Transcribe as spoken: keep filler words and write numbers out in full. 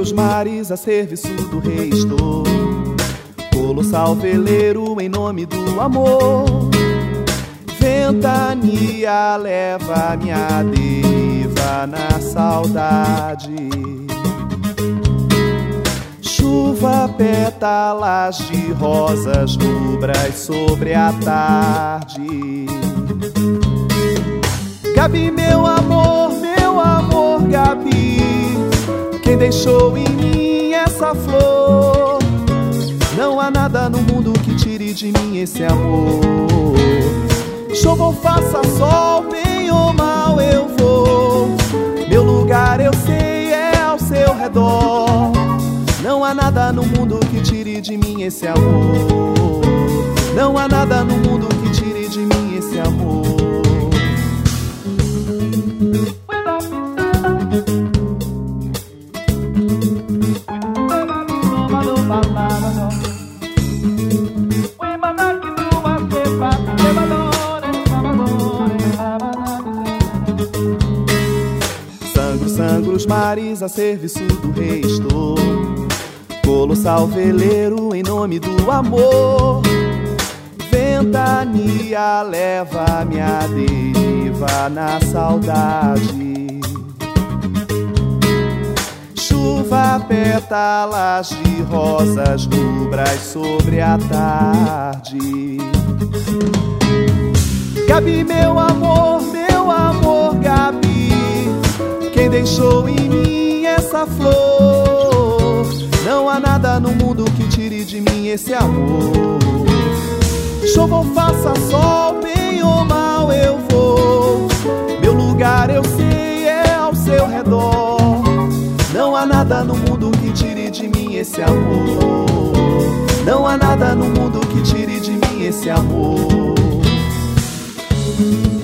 os mares a serviço do rei estou, colossal veleiro em nome do amor. Ventania leva minha deriva na saudade. Chuva, pétalas de rosas rubras sobre a tarde. Gabi, meu amor, meu amor, Gabi, quem deixou em mim essa flor? Não há nada no mundo que tire de mim esse amor. Chova ou faça sol, bem ou mal eu vou, meu lugar eu sei é ao seu redor. Não há nada no mundo que tire de mim esse amor. Não há nada no mundo que tire de mim esse amor. Sangro, sangro os mares a serviço do rei estou, colossal veleiro em nome do amor. Ventania leva minha deriva na saudade. Chuva, pétalas de rosas rubras sobre a tarde. Gabi, meu amor, meu amor, Gabi, quem deixou em mim essa flor? Não há nada no mundo que tire de mim esse amor. Chova ou faça sol, bem ou mal eu vou, meu lugar eu sei é ao seu redor. Não há nada no mundo que tire de mim esse amor. Não há nada no mundo que tire de mim esse amor.